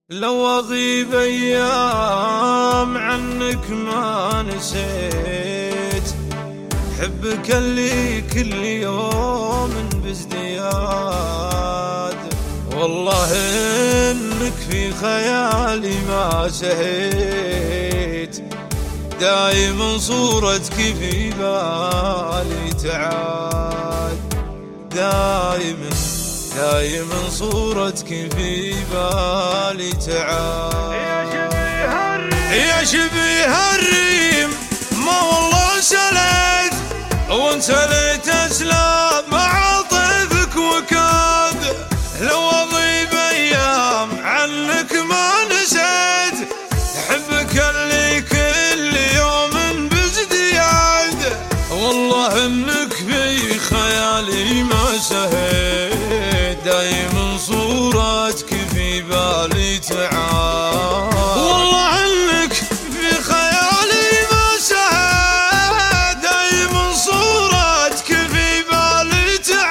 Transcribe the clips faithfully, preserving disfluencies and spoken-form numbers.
لو أغيب أيام عنك ما نسيت حبك اللي كل يوم بازدياد. والله إنك في خيالي ما سهيت، دايما صورتك في بالي تعاد. دايما دايما صورتك في بالي تعاد. يا شبيه الريم ما والله سليت وانت سليت اسلام مع طيفك وكاد. لو اغيب ايام عنك ما نسيت حبك اللي كل يوم بازدياد. والله انك في خيالي ما سهيت، دايما صورتك في بالي تعاد. والله انك في خيالي ما سهيت، دايما صورتك في بالي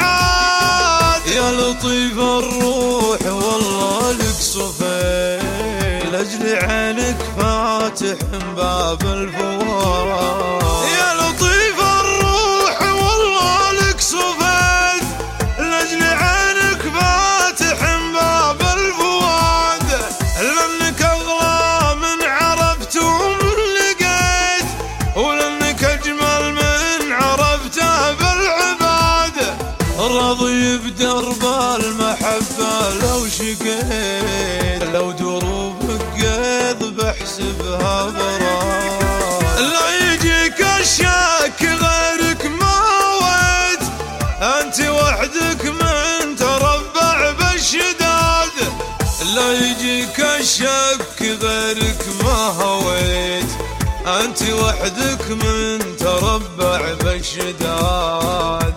تعاد. يا لطيف الروح والله لك صفيت، لاجل عينك فاتح باب الفوار. يا لطيف الروح والله لك صفيت، لاجل عينك فاتح باب الفؤاد. لانك اغلى من عرفت ومن لقيت، ولانك اجمل من عرفته بالعباد. راضي بدرب المحبه لو شقيت، لو دروبك قيض بحسبها براد. لا يجيك الشك غيرك ما ويت، انت وحدك من تربع بالشداد. لا يجيك الشك غيرك ما هويت، انت وحدك من تربع بالشداد.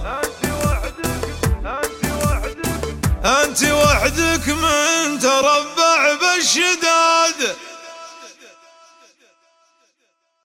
انت وحدك من تربع بالشداد.